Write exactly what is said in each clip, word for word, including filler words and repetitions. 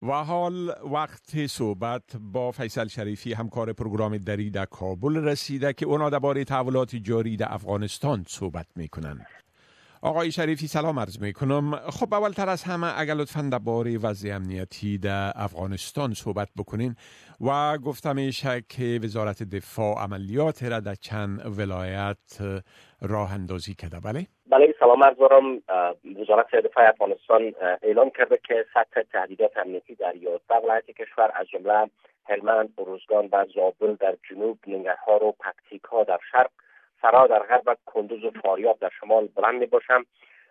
و حال وقت صحبت با فیصل شریفی همکار پروگرام دری در کابل رسیده که اونا درباره تحولات جاری در افغانستان صحبت میکنن. آقای شریفی سلام عرض میکنم. خب اولتر از همه اگر لطفاً درباره وضع امنیتی در افغانستان صحبت بکنین و گفته میشه که وزارت دفاع عملیات را در چند ولایت راه اندازی کرده. بله؟ بله سلام عرض دارم. وزارت دفاع افغانستان اعلام کرده که سطح تهدیدات امنیتی در یازده ولایت کشور از جمله هلمند، ارزگان و زابل در جنوب، ننگرهار و پکتیکا در شرق، فرا در غرب و کندوز و فاریاب در شمال بلند می باشم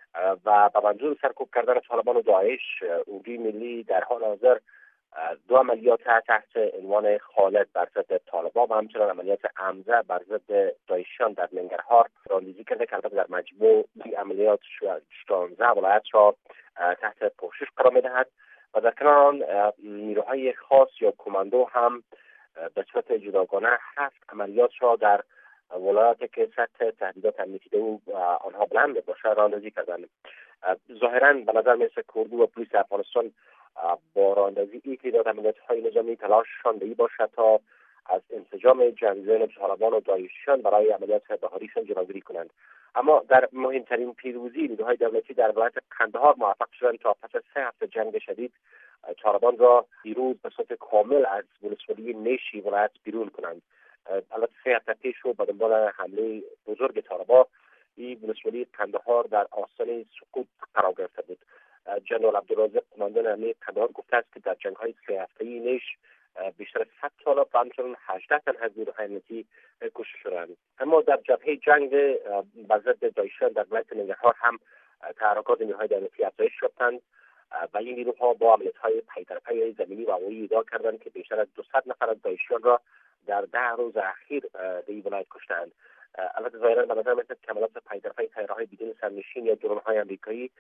و به منظور سرکوب کردن طالبان و داعش اردوی ملی در حال حاضر دو عملیات تحت عنوان خالد بر ضد طالبان و همچنین عملیات حمزه بر ضد داعشیان در ننگرهار راندیزی کرده که البته در مجموع این عملیات شانزده ولایت را تحت پوشش قرار می‌دهد و در کنار آن نیروهای خاص یا کماندو هم به صورت جداگانه هفت عملیات را در ولایاتی که سطح تهدیدات امنیتی او آنها بلند باشه راندازی کردند. ظاهراً به نظر می‌رسد که اردو و پلیس افغانستان با راندازی این تعداد عملیات‌های نظامی تلاششان به این باشد تا از انسجام جنگجویان طالبان و داعشیان برای عملیات بهاریشان جلوگیری کنند. اما در مهمترین پیروزی نیروهای دولتی در ولایت قندهار موفق شدند تا پس از سه هفته جنگ شدید طالبان را دیروز به صورت کامل از ولسوالی نیشی ولایت بیرون کنند. البته سه هفته پیش رو به دنبال حمله بزرگ طالبان این ولسوالی قندهار در آستانه سقوط قرار گرفته بود. جنرال عبدالرازق قماندان امنیت قندهار گفته است که در جنگ‌های سه هفته‌ای نیش بیشتر از صد طالب و همچنین هجده تن از نیروهای امنیتی کشته شدند. اما در جبهه جنگ بر ضد داعشیان در ولایت ننگرهار هم تحرکات نیروهای دولتی افزایش یافتند و این نیروها با عملیات‌های پی در پی زمینی و هوایی ادعا کردند که بیشتر از دویست نفر از داعشیان را در ده روز اخیر در این ولایت کشتند. البته ظاهراً به نظر می‌رسد که عملیات پی در پی طیاره‌های بدون سرنشین یا درون‌های آمریکایی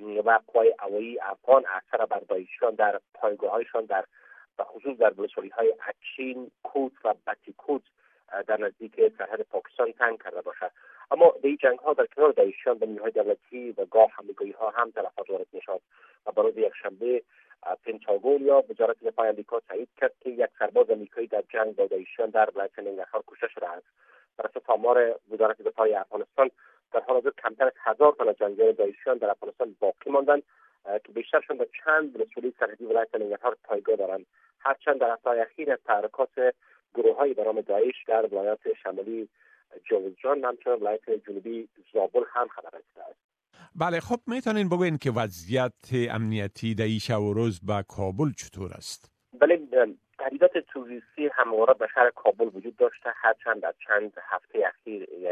و قوای هوایی افغان اثر بر داعشیان در پایگاه‌هایشان در و خصوص در ولسوالی‌های اچین، کوت و بتیکوت در نزدیک سرحد پاکستان تنگ کرده باشد. اما در این جنگ‌ها در کنار داعشیان به نیروهای دولتی و گاه همگاهی‌ها هم تلفات وارد می‌شد و برای یکشنبه پنتاگون یا وزارت دفاع آمریکا تایید کرد که یک سرباز آمریکایی در جنگ با داعشیان در ولایت ننگرهار کشته شده است. بر اساس آمار وزارت دفاع افغانستان در حال حاضر کمتر از هزار تن از جنگجویان داعشیان در افغانستان باقی ماندند که بیشترشان در چند ولسوالی سرحدی ولایت ننگرهار پایگاه دارند. هرچند در هفته اخیر از تحرکات گروه‌های به نام داعش در ولایت شمالی جوزجان و همچنین ولایت جنوبی زابل هم خبر رسیده است. بله، خب میتونین بگوین که وضعیت امنیتی در این شب و روز به کابل چطور است؟ بله، تهدیدات تروریستی همواره به شهر کابل وجود داشته، هرچند در چند هفته اخیر یک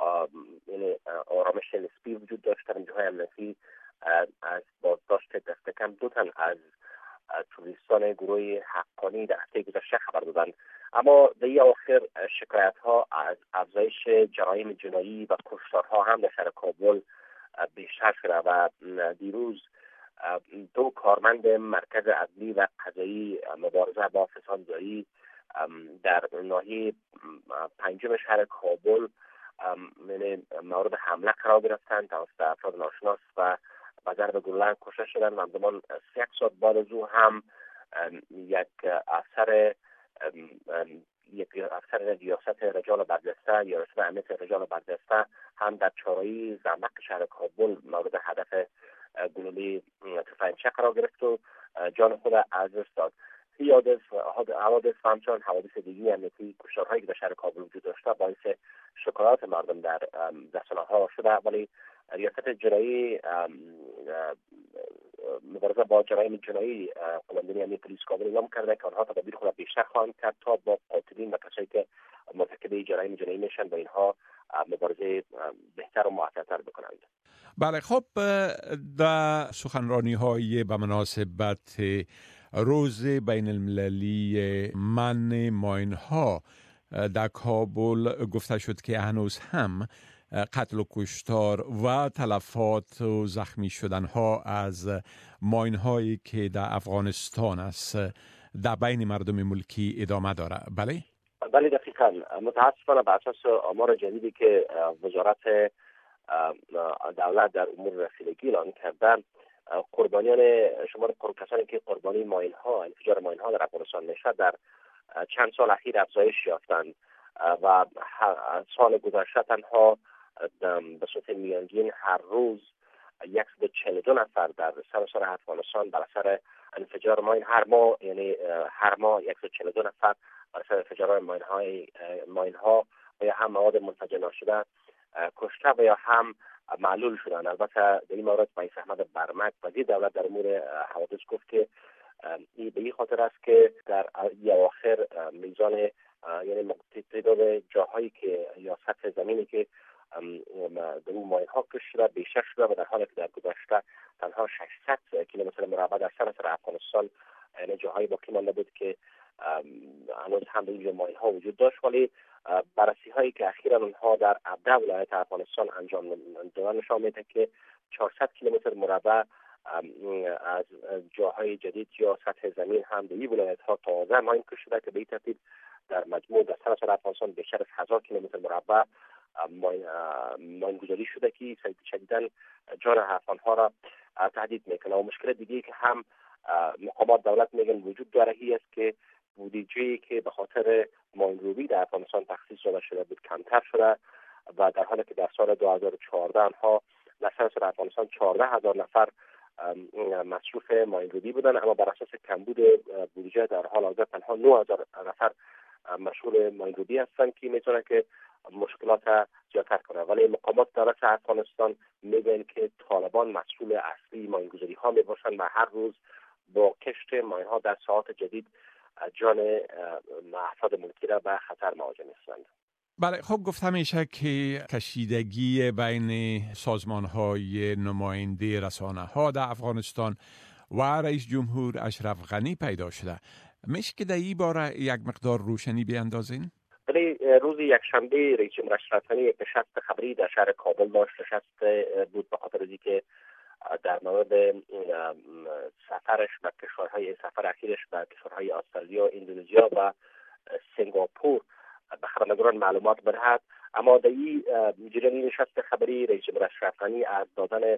آرامش نسبی وجود داشته. نیروهای امنیتی از بازداشت دست کم دو تن از توریستان گروه حقانی در هفته گذشته خبر دادند. در این آخر شکایت‌ها از افزایش جرایم جنایی و کشتارها هم در شهر کابل بیشتر شده و دیروز دو کارمند مرکز عدلی و قضایی مبارزه با فسادزایی در ناحیه پنجم شهر کابل مورد حمله قرار گرفتند توسط افراد ناشناس و با ضرب گلوله کشته شدند و همزمان یک ساعت بعد از او هم یک افسر یک افسر ریاست رجال بردسته یا ریاست امنیت رجال بردسته هم در چهارراه زرمق شهر کابل مورد هدف گلوله تفنگچی قرار گرفت و جان خود از دست داد. این حوادث و همچنین حوادث دیگری امنیتی کشتارهایی که در شهر کابل وجود داشته باعث شکایات مردم در رسانه‌ها شده، ولی ریاست جنایی مبارزه با جرایم جنایی قماندانی امنیت پلیس کابل اعلام کرده که آنها تدابیر خود را بیشتر خواهند کرد تا با قاتلین و کسایی که مرتکب جرایم جنایی میشن با اینها مبارزه بهتر و موثرتر بکنند. بله، خب در سخنرانی های به مناسبت روز بین المللی من ماین ها در کابل گفته شد که هنوز هم قتل و کشتار و تلفات و زخمی شدن ها از ماین هایی که در افغانستان است در بین مردم ملکی ادامه داره. بله؟ بله دقیقاً. متاسفانه بر اساس آمار جدیدی که وزارت دولت در امور رسیدگی اعلام کرده، قربانیان شمار کسانی که قربانی ماین ها انفجار ماین ها در افغانستان میشد در چند سال اخیر افزایش یافتند و سال گذشته تنها به صورت میانگین هر روز صد و چهل و دو نفر در سراسر افغانستان بر اثر انفجار ماین هر ماه یعنی هر ماه صد و چهل و دو نفر بر اثر انفجار ماین های ماین ها و یا هم مواد منفجر ناشده کشته و یا هم معلول شدن. البته در این مورد رئیس احمد برمک وزیر دولت در امور حوادث گفت که این به این خاطر است که در اواخر میزان یعنی تعداد جاهایی که یا سطح زمینی که در اون ماین ها کشته شده بیشتر شده و در حالی که در گذشته تنها ششصد کیلومتر مربع در سراسر افغانستان یعنی جاهای باقی مانده بود که هنوز هم به اینجا ماین ها وجود داشت، ولی بررسی هایی که اخیراً اونها در هفده ولایت افغانستان انجام دادن نشان میده که چهارصد کیلومتر مربع از جاهای جدید یا سطح زمین هم به این ولایت ها تازه ماین کشته شده که به این ترتیب در مجموع در سراسر افغانستان بیشتر از هزار کیلومتر مربع ماین گذاری شده که شدیداً جان افغان ها را تهدید میکنه. و مشکل دیگه که هم مقامات دولت میگن وجود داره هی است که بودجه‌ای که به خاطر ماین‌روبی در افغانستان تخصیص داده شده بود کمتر شده و در حالی که در سال دو هزار و چهارده آنها در سراسر افغانستان چهارده هزار نفر مصروف ماین‌روبی بودن، اما بر اساس کمبود بودجه در حال حاضر تنها نه هزار نفر مشغول ماین‌روبی هستند که میتونه که مشکلات زیادتر کنه. ولی مقامات دولت افغانستان میگن که طالبان مسئول اصلی ماین‌گذاری ها میباشند و هر روز با کشت ماین ها در ساعات جدید جان افراد ملکی را به خطر مواجه می‌سازند. بله، خب گفتم میشه که کشیدگی بین سازمان های نماینده رسانه ها در افغانستان و رئیس جمهور اشرف غنی پیدا شده. میشه که در این باره یک مقدار روشنی بیاندازین؟ ولی روز یکشنبه رئیس جمهور اشرف غنی یک نشست خبری در شهر کابل داشت. نشست بود به خاطر اینکه در مورد سفرش به کشورهای سفر اخیرش به کشورهای استرالیا، اندونزیا و سنگاپور به خبرنگاران معلومات بدهد. اما در این جریان نشست خبری رئیس جمهور اشرف غنی از دادن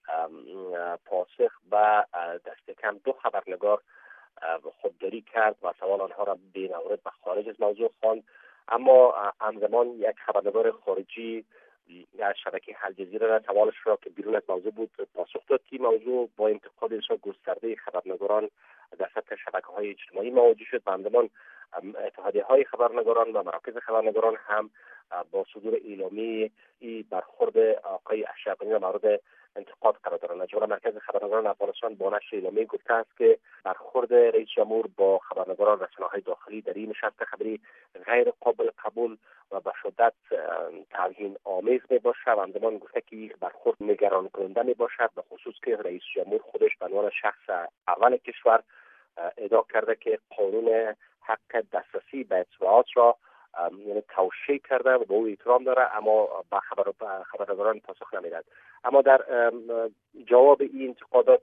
پاسخ و دست کم دو خبرنگار خودداری کرد و سوال آنها را بی‌مورد به خارج از موضوع خواند. اما همزمان یک خبرنگار خارجی از شبکه الجزیره را سوالش را که بیرون از موضوع بود پاسخ داد که موضوع با انتقاد بسیار گسترده خبرنگاران در سطح شبکه‌های اجتماعی مواجه شد. همزمان اتحادیه‌های خبرنگاران و مراکز خبرنگاران هم با صدور اعلامیه ای برخورد آقای اشرف غنی را مورد انتقاد قرار دادند. از جمله مرکز خبرنگاران افغانستان با نشر اعلامیه گفته است که برخورد رئیس جمهور با خبرنگاران رسانه‌های داخلی در این نشست خبری غیر قابل قبول و به شدت توهین آمیز میباشد و همزمان گفته که برخورد نگران کننده میباشد، به خصوص که رئیس جمهور خودش به عنوان شخص اول کشور ادعا کرده که قانون حق دسترسی به اطلاعات را یعنی توشیح کرده و به او احترام داره، اما به خبر خبرنگاران پاسخ نمیداد. اما در جواب این انتقادات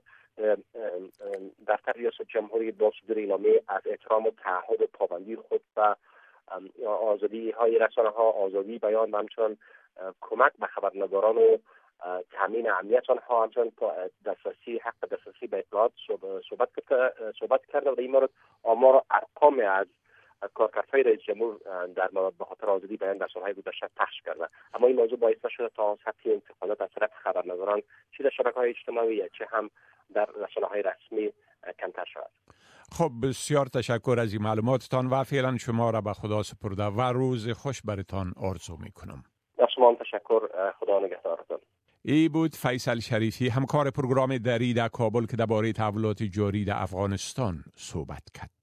دفتر ریاست جمهوری با صدور اعلامیه از احترام و تعهد و پابندی خود و آزادی های رسانه ها، آزادی بیان و همچنان کمک به خبرنگاران و تامین امنیت آنها، همچنان دسترسی حق دسترسی به اطلاعات صحبت صحبت کرده و در این مورد آمار ارقام از کارکردهای رئیس جمهور در مورد به خاطر آزادی بیان در سالهای گذشته پخش کرده. اما این موضوع باعث نشده تا سطح انتقادات از طرف خبرنگاران چه در شبکه‌های اجتماعی چه هم در رسانه‌های رسمی کمتر شود. خب بسیار تشکر از این معلوماتتان و فعلا شما را به خدا سپرده و روز خوش برتان آرزو میکنم. از شما تشکر، خدا نگهدارتان. ای بود فیصل شریفی، همکار پروگرام دری در کابل که درباره تحولات جاری در افغانستان صحبت کرد.